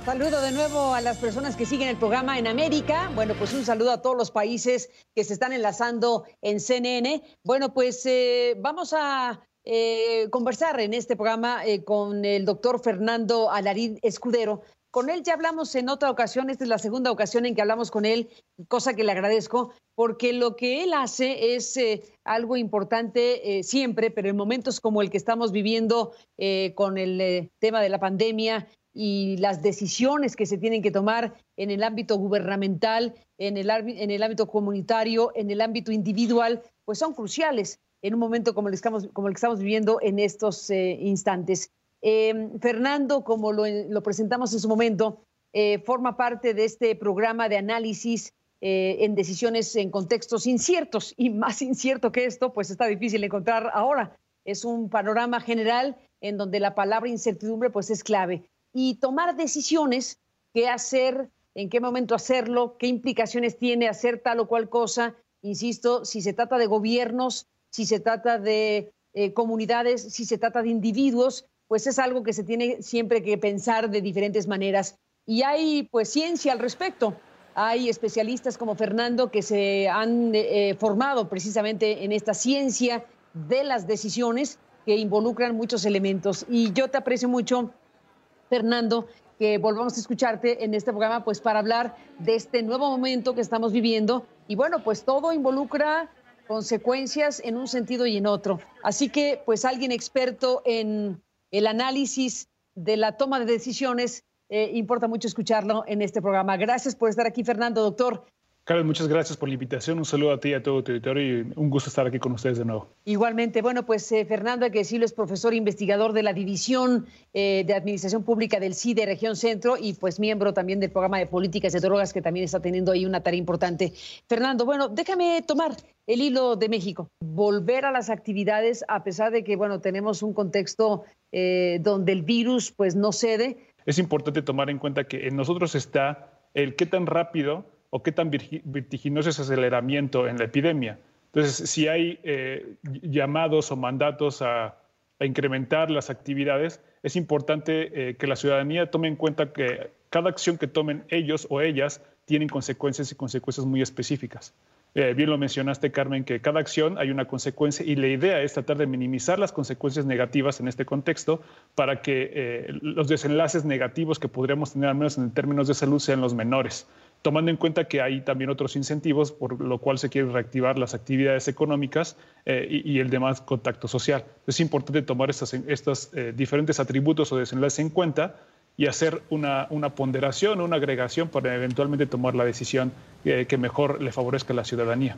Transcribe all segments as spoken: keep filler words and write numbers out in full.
Saludo de nuevo a las personas que siguen el programa en América. Bueno, pues un saludo a todos los países que se están enlazando en C N N. Bueno, pues eh, vamos a eh, conversar en este programa eh, con el doctor Fernando Alariz Escudero. Con él ya hablamos en otra ocasión, esta es la segunda ocasión en que hablamos con él, cosa que le agradezco, porque lo que él hace es eh, algo importante eh, siempre, pero en momentos como el que estamos viviendo eh, con el eh, tema de la pandemia y las decisiones que se tienen que tomar en el ámbito gubernamental, en el, en el ámbito comunitario, en el ámbito individual, pues son cruciales en un momento como el que estamos, como el que estamos viviendo en estos eh, instantes. Eh, Fernando, como lo, lo presentamos en su momento, eh, forma parte de este programa de análisis eh, en decisiones en contextos inciertos, y más incierto que esto, pues está difícil encontrar ahora. Es un panorama general en donde la palabra incertidumbre pues es clave. Y tomar decisiones, qué hacer, en qué momento hacerlo, qué implicaciones tiene hacer tal o cual cosa, insisto, si se trata de gobiernos, si se trata de eh, comunidades, si se trata de individuos, pues es algo que se tiene siempre que pensar de diferentes maneras. Y hay pues ciencia al respecto. Hay especialistas como Fernando que se han eh, formado precisamente en esta ciencia de las decisiones que involucran muchos elementos. Y yo te aprecio mucho, Fernando, que volvamos a escucharte en este programa pues para hablar de este nuevo momento que estamos viviendo. Y bueno, pues todo involucra consecuencias en un sentido y en otro. Así que pues alguien experto en el análisis de la toma de decisiones, eh, importa mucho escucharlo en este programa. Gracias por estar aquí, Fernando, doctor. Carlos, muchas gracias por la invitación. Un saludo a ti y a todo tu auditorio y un gusto estar aquí con ustedes de nuevo. Igualmente. Bueno, pues eh, Fernando, hay que decirlo, es profesor investigador de la División eh, de Administración Pública del C I D E Región Centro y pues miembro también del programa de Políticas de Drogas, que también está teniendo ahí una tarea importante. Fernando, bueno, déjame tomar el hilo de México. Volver a las actividades a pesar de que, bueno, tenemos un contexto eh, donde el virus pues no cede. Es importante tomar en cuenta que en nosotros está el qué tan rápido o qué tan vertiginoso es ese aceleramiento en la epidemia. Entonces, si hay eh, llamados o mandatos a, a incrementar las actividades, es importante eh, que la ciudadanía tome en cuenta que cada acción que tomen ellos o ellas tienen consecuencias y consecuencias muy específicas. Eh, bien lo mencionaste, Carmen, que cada acción hay una consecuencia y la idea es tratar de minimizar las consecuencias negativas en este contexto para que eh, los desenlaces negativos que podríamos tener, al menos en términos de salud, sean los menores, tomando en cuenta que hay también otros incentivos por lo cual se quiere reactivar las actividades económicas eh, y, y el demás contacto social. Es importante tomar estos, estos eh, diferentes atributos o desenlaces en cuenta y hacer una, una ponderación o una agregación para eventualmente tomar la decisión eh, que mejor le favorezca a la ciudadanía.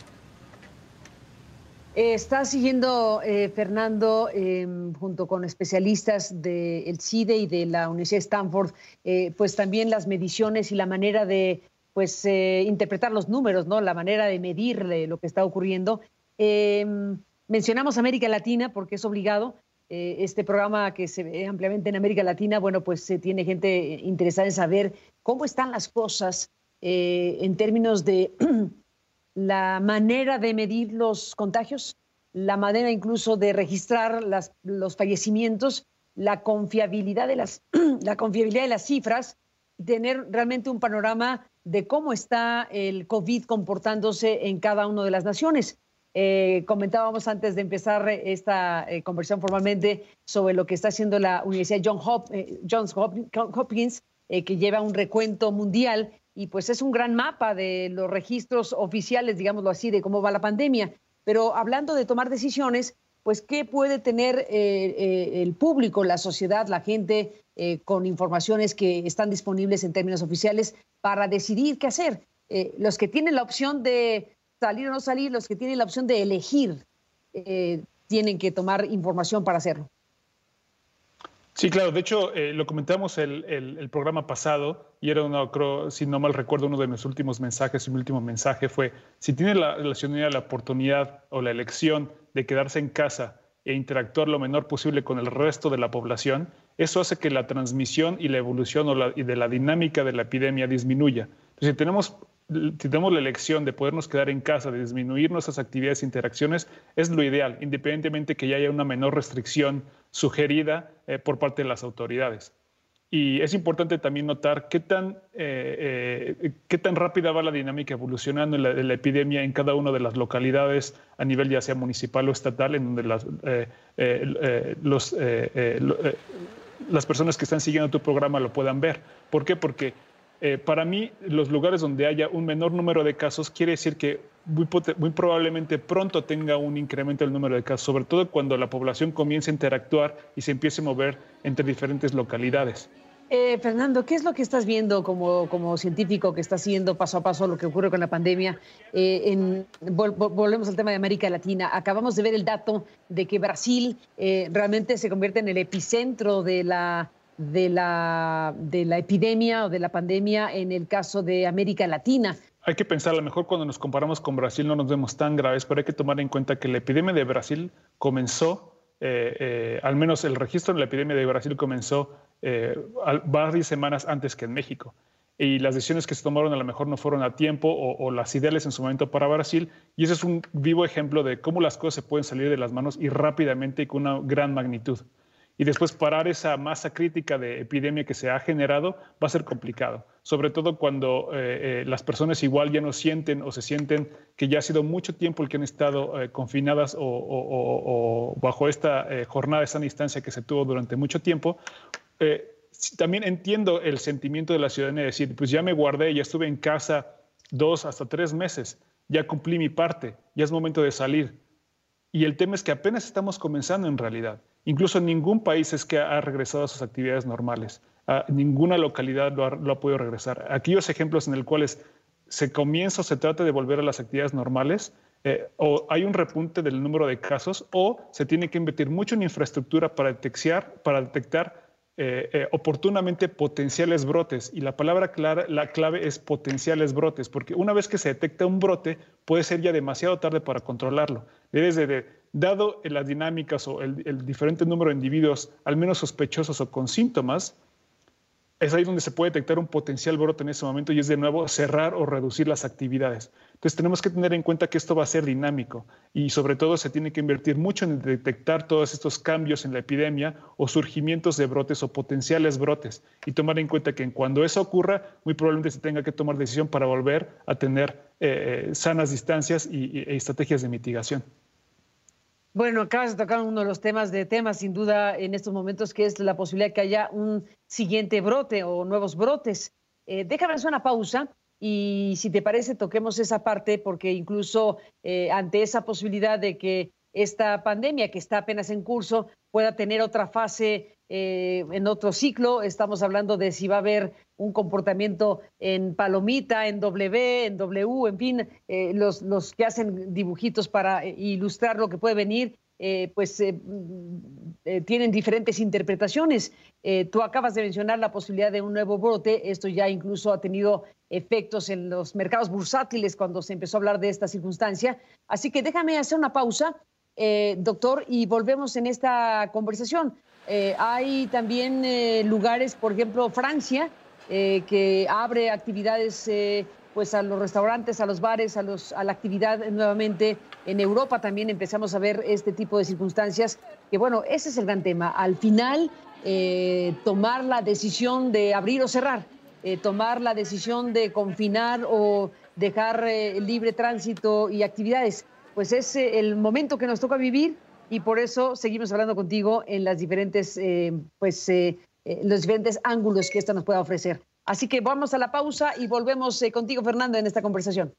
Eh, está siguiendo, eh, Fernando, eh, junto con especialistas del C I D E y de la Universidad de Stanford, eh, pues también las mediciones y la manera de pues, eh, interpretar los números, ¿no? La manera de medir lo que está ocurriendo. Eh, mencionamos América Latina porque es obligado. Este programa que se ve ampliamente en América Latina, bueno, pues se tiene gente interesada en saber cómo están las cosas eh, en términos de la manera de medir los contagios, la manera incluso de registrar las, los fallecimientos, la confiabilidad de las, la confiabilidad de las cifras y tener realmente un panorama de cómo está el COVID comportándose en cada una de las naciones. Eh, comentábamos antes de empezar esta eh, conversación formalmente sobre lo que está haciendo la Universidad John Hop, eh, Johns Hopkins, eh, que lleva un recuento mundial y pues es un gran mapa de los registros oficiales, digámoslo así, de cómo va la pandemia. Pero hablando de tomar decisiones, pues ¿qué puede tener eh, eh, el público, la sociedad, la gente eh, con informaciones que están disponibles en términos oficiales para decidir qué hacer? Eh, los que tienen la opción de salir o no salir, los que tienen la opción de elegir, eh, tienen que tomar información para hacerlo. Sí, claro. De hecho, eh, lo comentamos el, el, el programa pasado y era, uno, creo, si no mal recuerdo, uno de mis últimos mensajes. Mi último mensaje fue, si tiene la, la ciudadanía la oportunidad o la elección de quedarse en casa e interactuar lo menor posible con el resto de la población, eso hace que la transmisión y la evolución o la, y de la dinámica de la epidemia disminuya. Entonces, si tenemos si tenemos la elección de podernos quedar en casa, de disminuir nuestras actividades e interacciones, es lo ideal, independientemente que ya haya una menor restricción sugerida eh, por parte de las autoridades. Y es importante también notar qué tan, eh, eh, qué tan rápida va la dinámica evolucionando en la, en la epidemia en cada una de las localidades a nivel ya sea municipal o estatal, en donde las, eh, eh, eh, los, eh, eh, eh, las personas que están siguiendo tu programa lo puedan ver. ¿Por qué? Porque eh, para mí los lugares donde haya un menor número de casos quiere decir que muy, muy probablemente pronto tenga un incremento del número de casos, sobre todo cuando la población comience a interactuar y se empiece a mover entre diferentes localidades. Eh, Fernando, ¿qué es lo que estás viendo como, como científico que está siguiendo paso a paso lo que ocurre con la pandemia? Eh, en, vol, volvemos al tema de América Latina. Acabamos de ver el dato de que Brasil eh, realmente se convierte en el epicentro de la, de, la, de la epidemia o de la pandemia en el caso de América Latina. Hay que pensar, a lo mejor cuando nos comparamos con Brasil no nos vemos tan graves, pero hay que tomar en cuenta que la epidemia de Brasil comenzó, eh, eh, al menos el registro de la epidemia de Brasil comenzó Eh, varias semanas antes que en México. Y las decisiones que se tomaron a lo mejor no fueron a tiempo o, o las ideales en su momento para Brasil. Y ese es un vivo ejemplo de cómo las cosas se pueden salir de las manos y rápidamente y con una gran magnitud. Y después parar esa masa crítica de epidemia que se ha generado va a ser complicado. Sobre todo cuando eh, eh, las personas igual ya no sienten o se sienten que ya ha sido mucho tiempo el que han estado eh, confinadas o, o, o, o bajo esta eh, jornada de sana distancia que se tuvo durante mucho tiempo. Eh, también entiendo el sentimiento de la ciudadanía de decir, pues ya me guardé, ya estuve en casa dos hasta tres meses, ya cumplí mi parte, ya es momento de salir. Y el tema es que apenas estamos comenzando en realidad. Incluso ningún país es que ha regresado a sus actividades normales. A ninguna localidad lo ha, lo ha podido regresar. Aquellos ejemplos en los cuales se comienza o se trata de volver a las actividades normales, eh, o hay un repunte del número de casos, o se tiene que invertir mucho en infraestructura para detectar, para detectar Eh, eh, oportunamente potenciales brotes, y la palabra clara, la clave es potenciales brotes, porque una vez que se detecta un brote puede ser ya demasiado tarde para controlarlo. Desde de, dado las dinámicas o el, el diferente número de individuos al menos sospechosos o con síntomas, es ahí donde se puede detectar un potencial brote en ese momento y es de nuevo cerrar o reducir las actividades. Entonces tenemos que tener en cuenta que esto va a ser dinámico y sobre todo se tiene que invertir mucho en detectar todos estos cambios en la epidemia o surgimientos de brotes o potenciales brotes y tomar en cuenta que cuando eso ocurra muy probablemente se tenga que tomar decisión para volver a tener eh, sanas distancias y, y estrategias de mitigación. Bueno, acabas de tocar uno de los temas de temas, sin duda, en estos momentos, que es la posibilidad de que haya un siguiente brote o nuevos brotes. Eh, déjame hacer una pausa y, si te parece, toquemos esa parte, porque incluso eh, ante esa posibilidad de que esta pandemia, que está apenas en curso, pueda tener otra fase eh, en otro ciclo, estamos hablando de si va a haber un comportamiento en palomita, en W, en W, en fin, eh, los, los que hacen dibujitos para ilustrar lo que puede venir, eh, pues eh, eh, tienen diferentes interpretaciones. Eh, tú acabas de mencionar la posibilidad de un nuevo brote. Esto ya incluso ha tenido efectos en los mercados bursátiles cuando se empezó a hablar de esta circunstancia. Así que déjame hacer una pausa, eh, doctor, y volvemos en esta conversación. Eh, hay también eh, lugares, por ejemplo, Francia, Eh, que abre actividades eh, pues a los restaurantes, a los bares, a, los, a la actividad nuevamente. En Europa también empezamos a ver este tipo de circunstancias, que bueno, ese es el gran tema. Al final, eh, tomar la decisión de abrir o cerrar, eh, tomar la decisión de confinar o dejar eh, libre tránsito y actividades, pues es eh, el momento que nos toca vivir y por eso seguimos hablando contigo en las diferentes, eh, pues, eh, Eh, los diferentes ángulos que esto nos pueda ofrecer. Así que vamos a la pausa y volvemos eh, contigo, Fernando, en esta conversación.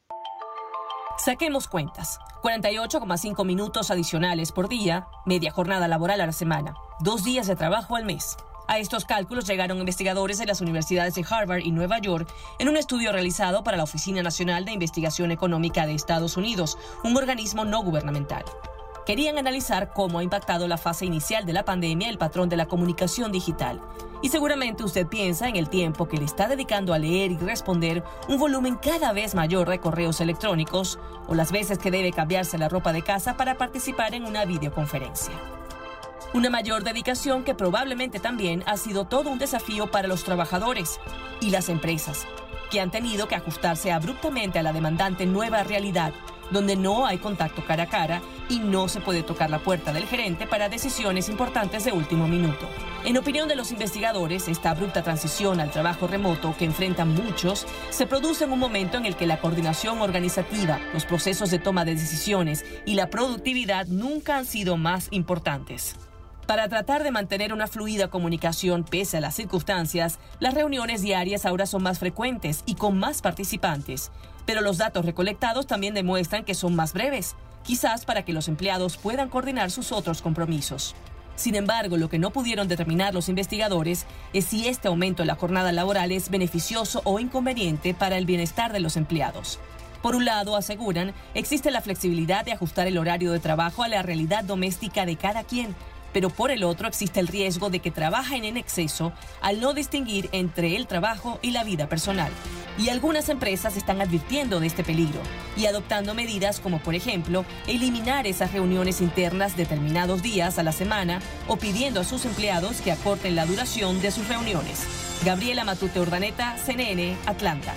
Saquemos cuentas. cuarenta y ocho coma cinco minutos adicionales por día, media jornada laboral a la semana, dos días de trabajo al mes. A estos cálculos llegaron investigadores de las universidades de Harvard y Nueva York en un estudio realizado para la Oficina Nacional de Investigación Económica de Estados Unidos, un organismo no gubernamental. Querían analizar cómo ha impactado la fase inicial de la pandemia el patrón de la comunicación digital. Y seguramente usted piensa en el tiempo que le está dedicando a leer y responder un volumen cada vez mayor de correos electrónicos o las veces que debe cambiarse la ropa de casa para participar en una videoconferencia. Una mayor dedicación que probablemente también ha sido todo un desafío para los trabajadores y las empresas, que han tenido que ajustarse abruptamente a la demandante nueva realidad donde no hay contacto cara a cara y no se puede tocar la puerta del gerente para decisiones importantes de último minuto. En opinión de los investigadores, esta abrupta transición al trabajo remoto que enfrentan muchos se produce en un momento en el que la coordinación organizativa, los procesos de toma de decisiones y la productividad nunca han sido más importantes. Para tratar de mantener una fluida comunicación pese a las circunstancias, las reuniones diarias ahora son más frecuentes y con más participantes, pero los datos recolectados también demuestran que son más breves, quizás para que los empleados puedan coordinar sus otros compromisos. Sin embargo, lo que no pudieron determinar los investigadores es si este aumento en la jornada laboral es beneficioso o inconveniente para el bienestar de los empleados. Por un lado, aseguran, existe la flexibilidad de ajustar el horario de trabajo a la realidad doméstica de cada quien, pero por el otro existe el riesgo de que trabajen en exceso al no distinguir entre el trabajo y la vida personal. Y algunas empresas están advirtiendo de este peligro y adoptando medidas como, por ejemplo, eliminar esas reuniones internas determinados días a la semana o pidiendo a sus empleados que acorten la duración de sus reuniones. Gabriela Matute Urdaneta, C N N, Atlanta.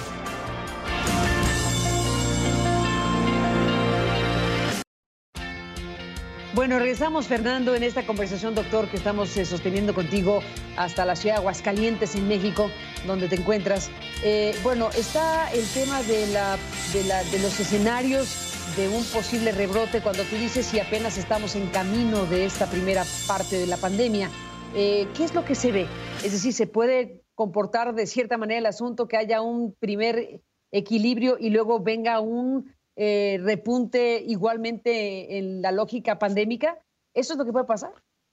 Bueno, regresamos, Fernando, en esta conversación, doctor, que estamos eh, sosteniendo contigo hasta la ciudad de Aguascalientes, en México, donde te encuentras. Eh, bueno, está el tema de, la, de, la, de los escenarios de un posible rebrote cuando tú dices si apenas estamos en camino de esta primera parte de la pandemia. Eh, ¿Qué es lo que se ve? Es decir, ¿se puede comportar de cierta manera el asunto, que haya un primer equilibrio y luego venga un Eh, repunte igualmente en la lógica pandémica? ¿Eso es lo que puede pasar?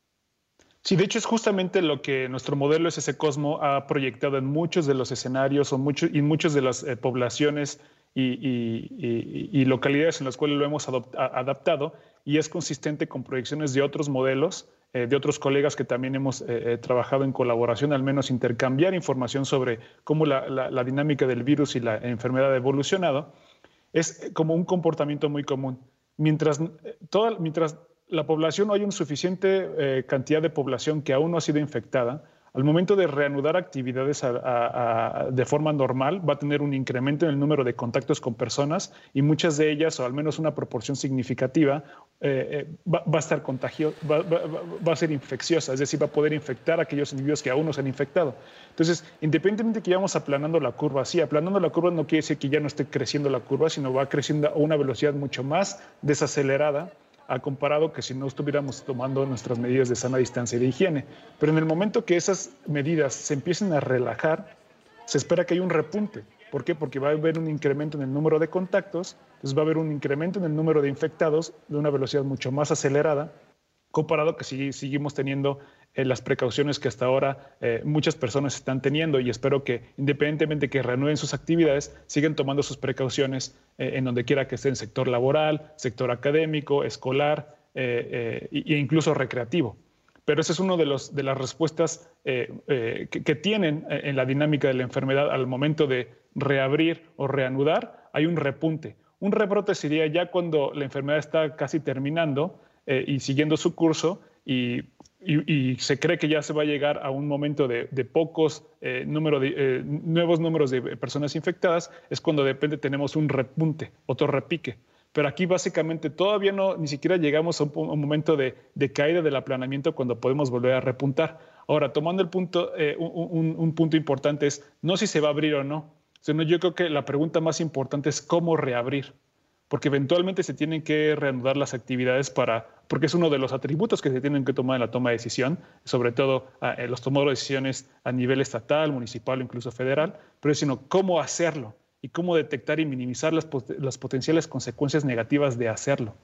Sí, de hecho es justamente lo que nuestro modelo S S Cosmo ha proyectado en muchos de los escenarios o mucho, y muchas de las eh, poblaciones y, y, y, y localidades en las cuales lo hemos adaptado, y es consistente con proyecciones de otros modelos, eh, de otros colegas que también hemos eh, trabajado en colaboración, al menos intercambiar información sobre cómo la, la, la dinámica del virus y la enfermedad ha evolucionado. Es como un comportamiento muy común. Mientras, toda, mientras la población, no hay una suficiente eh, cantidad de población que aún no ha sido infectada, al momento de reanudar actividades a, a, a, de forma normal, va a tener un incremento en el número de contactos con personas, y muchas de ellas, o al menos una proporción significativa, eh, eh, va, va a estar contagio, va, va, va a ser infecciosa, es decir, va a poder infectar a aquellos individuos que aún no se han infectado. Entonces, independientemente de que vayamos aplanando la curva, sí, aplanando la curva no quiere decir que ya no esté creciendo la curva, sino va creciendo a una velocidad mucho más desacelerada, a comparado que si no estuviéramos tomando nuestras medidas de sana distancia y de higiene. Pero en el momento que esas medidas se empiecen a relajar, se espera que haya un repunte. ¿Por qué? Porque va a haber un incremento en el número de contactos, entonces va a haber un incremento en el número de infectados de una velocidad mucho más acelerada, comparado que si seguimos teniendo eh, las precauciones que hasta ahora eh, muchas personas están teniendo, y espero que independientemente de que reanuden sus actividades, sigan tomando sus precauciones eh, en donde quiera que esté, en sector laboral, sector académico, escolar eh, eh, e incluso recreativo. Pero esa es una de, los, de las respuestas eh, eh, que, que tienen en la dinámica de la enfermedad al momento de reabrir o reanudar. Hay un repunte. Un rebrote sería ya cuando la enfermedad está casi terminando eh, y siguiendo su curso, y, y, y se cree que ya se va a llegar a un momento de, de pocos eh, número de, eh, nuevos números de personas infectadas. Es cuando de repente tenemos un repunte, otro repique. Pero aquí básicamente todavía no, ni siquiera llegamos a un, un momento de, de caída del aplanamiento cuando podemos volver a repuntar. Ahora, tomando el punto, eh, un, un punto importante es no si se va a abrir o no, sino yo creo que la pregunta más importante es cómo reabrir, porque eventualmente se tienen que reanudar las actividades para, porque es uno de los atributos que se tienen que tomar en la toma de decisión, sobre todo eh, los tomadores de decisiones a nivel estatal, municipal o incluso federal, pero sino cómo hacerlo y cómo detectar y minimizar las, las potenciales consecuencias negativas de hacerlo.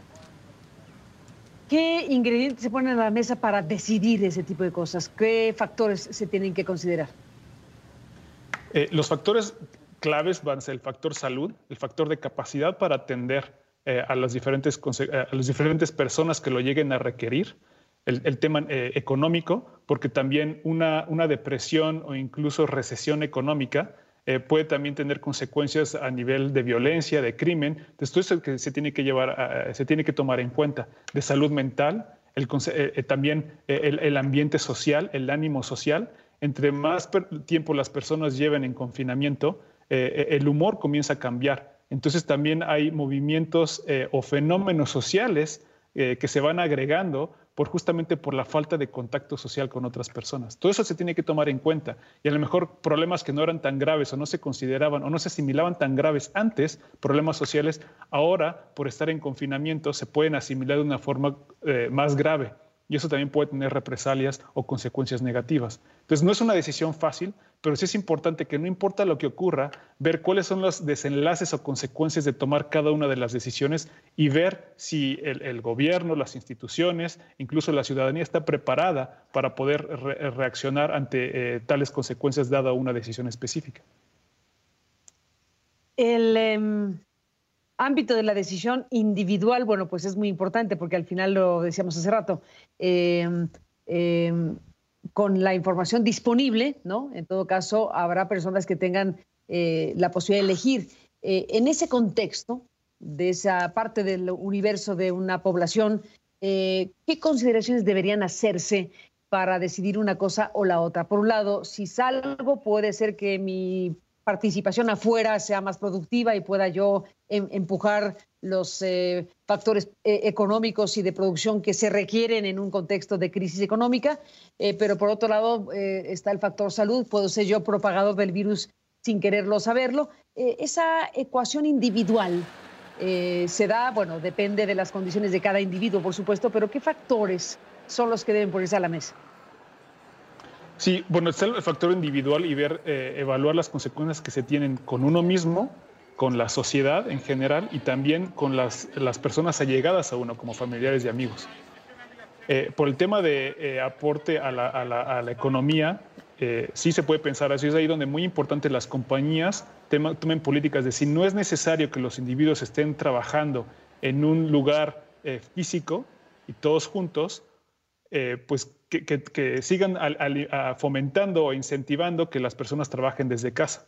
¿Qué ingredientes se ponen a la mesa para decidir ese tipo de cosas? ¿Qué factores se tienen que considerar? Eh, los factores claves van a ser el factor salud, el factor de capacidad para atender eh, a, las diferentes, a las diferentes personas que lo lleguen a requerir, el, el tema eh, económico, porque también una, una depresión o incluso recesión económica eh, puede también tener consecuencias a nivel de violencia, de crimen. Entonces, todo eso que se tiene que, llevar a, se tiene que tomar en cuenta, de salud mental, el, eh, también el, el ambiente social, el ánimo social. Entre más tiempo las personas lleven en confinamiento, Eh, el humor comienza a cambiar. entonces también hay movimientos eh, o fenómenos sociales eh, que se van agregando por justamente por la falta de contacto social con otras personas. Todo eso se tiene que tomar en cuenta y a lo mejor problemas que no eran tan graves o no se consideraban o no se asimilaban tan graves antes, problemas sociales, ahora por estar en confinamiento se pueden asimilar de una forma eh, más grave y eso también puede tener represalias o consecuencias negativas. Entonces no es una decisión fácil, pero sí es importante que no importa lo que ocurra, ver cuáles son los desenlaces o consecuencias de tomar cada una de las decisiones y ver si el, el gobierno, las instituciones, incluso la ciudadanía está preparada para poder re reaccionar ante eh, tales consecuencias dada una decisión específica. El eh, ámbito de la decisión individual, bueno, pues es muy importante porque al final lo decíamos hace rato, eh, eh, con la información disponible, ¿no? En todo caso, habrá personas que tengan eh, la posibilidad de elegir. Eh, en ese contexto, de esa parte del universo de una población, eh, ¿qué consideraciones deberían hacerse para decidir una cosa o la otra? Por un lado, si salgo, puede ser que mi participación afuera sea más productiva y pueda yo em, empujar los eh, factores eh, económicos y de producción que se requieren en un contexto de crisis económica, eh, pero por otro lado eh, está el factor salud, puedo ser yo propagador del virus sin quererlo saberlo. Eh, esa ecuación individual eh, se da, bueno, depende de las condiciones de cada individuo, por supuesto, pero ¿qué factores son los que deben ponerse a la mesa? Sí, bueno, está el factor individual y ver, eh, evaluar las consecuencias que se tienen con uno mismo, con la sociedad en general y también con las, las personas allegadas a uno, como familiares y amigos. Eh, por el tema de eh, aporte a la, a la, a la economía, eh, sí se puede pensar así, es ahí donde muy importante las compañías tema, tomen políticas de si no es necesario que los individuos estén trabajando en un lugar eh, físico y todos juntos, eh, pues que, que, que sigan a, a, a fomentando o incentivando que las personas trabajen desde casa.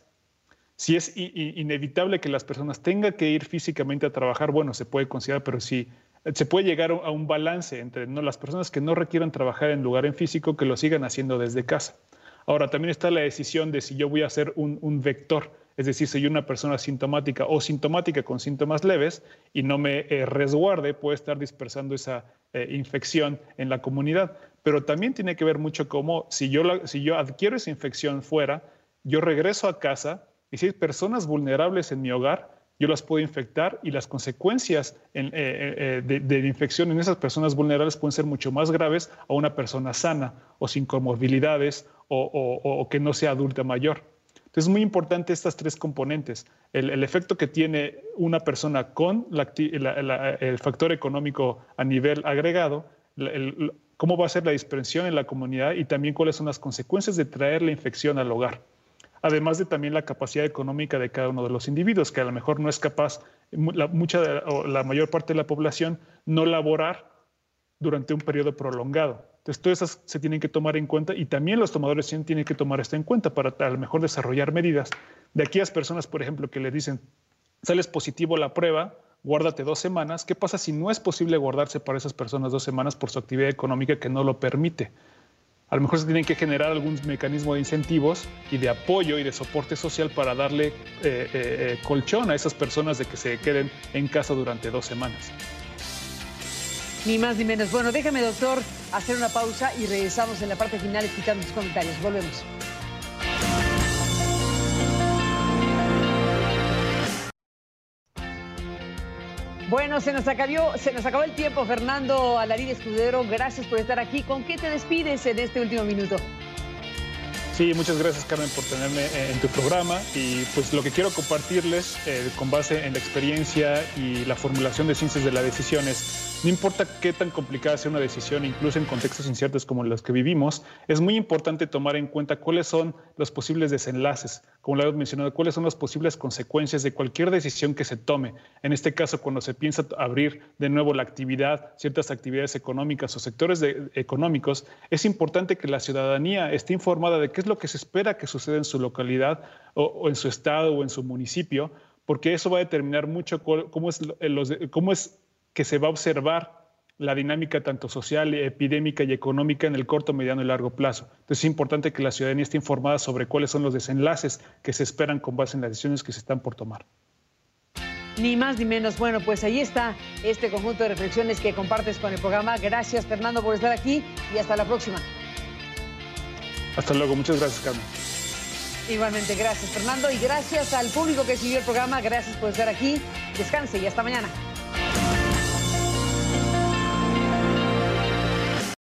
Si es inevitable que las personas tengan que ir físicamente a trabajar, bueno, se puede considerar, pero sí se puede llegar a un balance entre ¿no? las personas que no requieran trabajar en lugar en físico, que lo sigan haciendo desde casa. Ahora, también está la decisión de si yo voy a ser un, un vector, es decir, si yo una persona sintomática o sintomática con síntomas leves y no me eh, resguarde, puede estar dispersando esa eh, infección en la comunidad. Pero también tiene que ver mucho cómo si yo, la, si yo adquiero esa infección fuera, yo regreso a casa, y si hay personas vulnerables en mi hogar, yo las puedo infectar y las consecuencias en, eh, eh, de, de infección en esas personas vulnerables pueden ser mucho más graves a una persona sana o sin comorbilidades o, o, o que no sea adulta mayor. Entonces es muy importante estas tres componentes. El, el efecto que tiene una persona con la, la, la, el factor económico a nivel agregado, el, el, cómo va a ser la dispersión en la comunidad y también cuáles son las consecuencias de traer la infección al hogar. Además de también la capacidad económica de cada uno de los individuos, que a lo mejor no es capaz, la, mucha de, o la mayor parte de la población, no laborar durante un periodo prolongado. Entonces, todas esas se tienen que tomar en cuenta y también los tomadores tienen que tomar esto en cuenta para a lo mejor desarrollar medidas. De aquellas personas, por ejemplo, que le dicen, sales positivo a la prueba, guárdate dos semanas. ¿Qué pasa si no es posible guardarse para esas personas dos semanas por su actividad económica que no lo permite? A lo mejor se tienen que generar algún mecanismo de incentivos y de apoyo y de soporte social para darle eh, eh, eh, colchón a esas personas de que se queden en casa durante dos semanas. Ni más ni menos. Bueno, déjame, doctor, hacer una pausa y regresamos en la parte final escuchando tus comentarios. Volvemos. Bueno, se nos acabó, se nos acabó el tiempo, Fernando Alaril Escudero. Gracias por estar aquí. ¿Con qué te despides en este último minuto? Sí, muchas gracias, Carmen, por tenerme en tu programa. Y pues lo que quiero compartirles, eh, con base en la experiencia y la formulación de ciencias de la decisión es, no importa qué tan complicada sea una decisión, incluso en contextos inciertos como los que vivimos, es muy importante tomar en cuenta cuáles son los posibles desenlaces, como lo hemos mencionado, cuáles son las posibles consecuencias de cualquier decisión que se tome. En este caso, cuando se piensa abrir de nuevo la actividad, ciertas actividades económicas o sectores de, económicos, es importante que la ciudadanía esté informada de qué es lo que se espera que suceda en su localidad o, o en su estado o en su municipio, porque eso va a determinar mucho cómo es, los, cómo es que se va a observar la dinámica tanto social, epidémica y económica en el corto, mediano y largo plazo. Entonces es importante que la ciudadanía esté informada sobre cuáles son los desenlaces que se esperan con base en las decisiones que se están por tomar. Ni más ni menos. Bueno, pues ahí está este conjunto de reflexiones que compartes con el programa. Gracias, Fernando, por estar aquí y hasta la próxima. Hasta luego. Muchas gracias, Carmen. Igualmente, gracias, Fernando, y gracias al público que siguió el programa. Gracias por estar aquí. Descanse y hasta mañana.